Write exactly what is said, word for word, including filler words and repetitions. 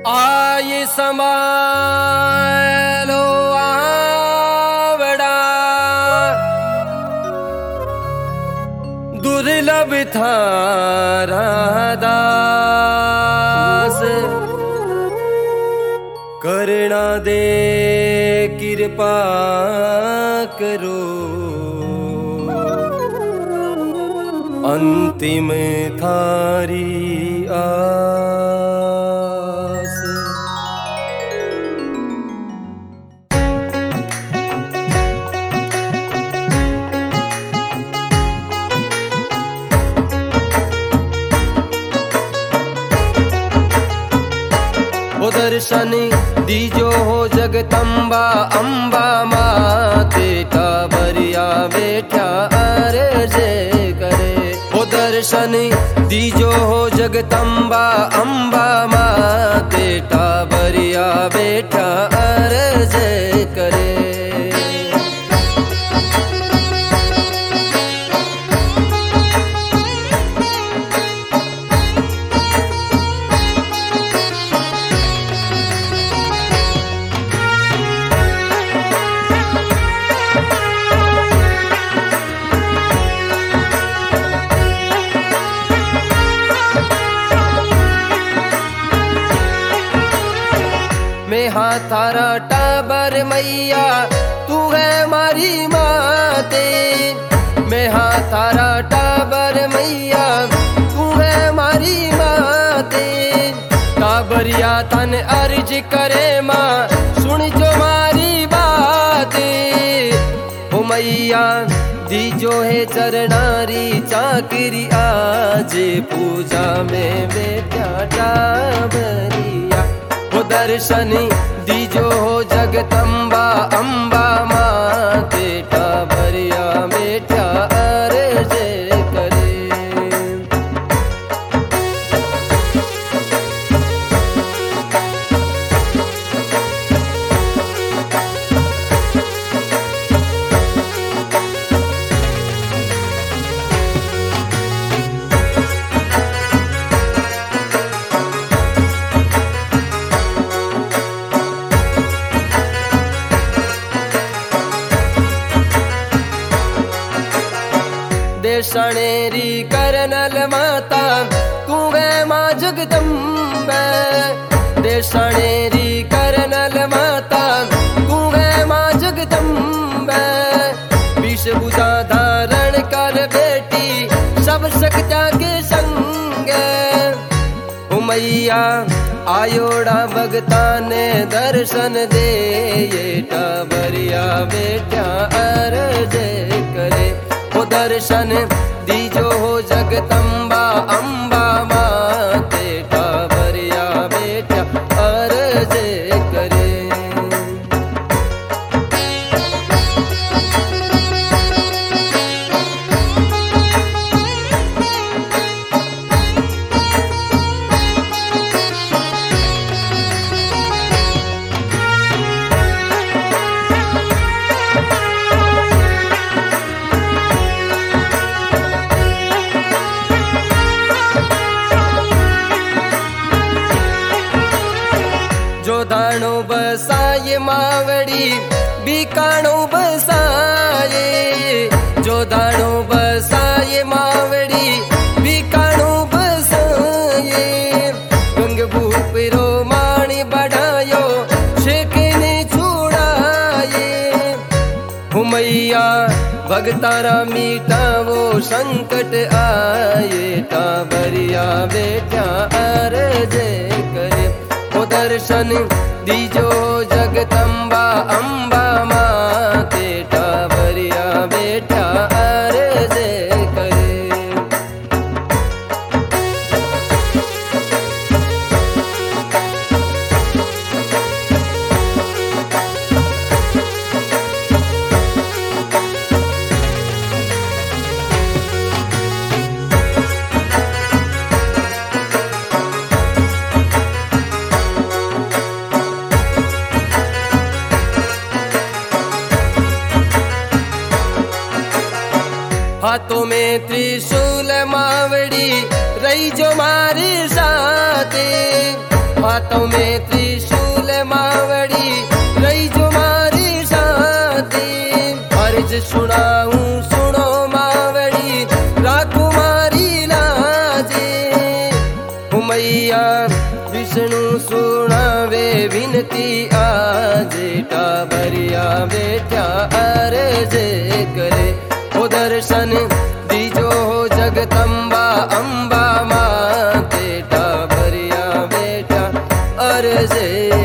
आये समालो आवड़ा दुर्लभ थारा दास करना दे कृपा करो अंतिम थारी आस। वो दर्शन दीजो हो जगदम्बा अम्बा माते टाबरिया बैठा अर्ज करे। वो दर्शन दीजो हो जगदम्बा अम्बा माते टाबरिया बैठा अर्ज करे। मैं हाँ थारा टाबर मैया तू है मारी माते। मैं हाँ थारा टाबर मैया तू है मारी माते। टाबरिया तन अर्ज करे माँ सुन जो मारी बातें। ओ मैया दीजो है चरणारी चाकरी आज पूजा में बेटा टाबरिया। वो दर्शन दीजो हो जगदम्बा अम्बा माते टाबरिया बेटा अर्ज करे। देशणेरी करनल माता तू है माँ जगदम्बे। देशणेरी करनल माता तू है माँ जगदम्बे। विष भुजा धारण कर बेटी सब शक्तियाँ के संग। ओ मैया आयोड़ा भगता ने दर्शन दे ये टाबरिया बेटा अर्ज करे। वो दर्शन दीजो हो जगदम्बा अम्बा माते टाबरिया बेटा अर्ज करे। जो दानो बसाए मावड़ी बीकानो बसाए। जो दानो बसाए मावड़ी बीकानो बसाए। गंग भूपरो माणी बढ़ायो शेकने छुड़ाए। हो मैया भगतारा मीठा वो संकट आए टाबरिया बेटा अर्ज करे। वो दर्शन दीजो जगदम्बा अम्बा माते टाबरिया बेटा अर्ज करे। हाथों में त्रिशूल मावड़ी रही जो मारे साथे। हाथों में त्रिशूल मावड़ी रही जो मारी शादी। अर्ज सुनाऊं सुनो मावड़ी राकुमारी लाजे। उमैया विष्णु सुनावे विनती आजे टाबरिया बेटा अर्ज करे। ओ दर्शन दीजो हो जगदम्बा अम्बा माते टाबरिया बेटा अर्ज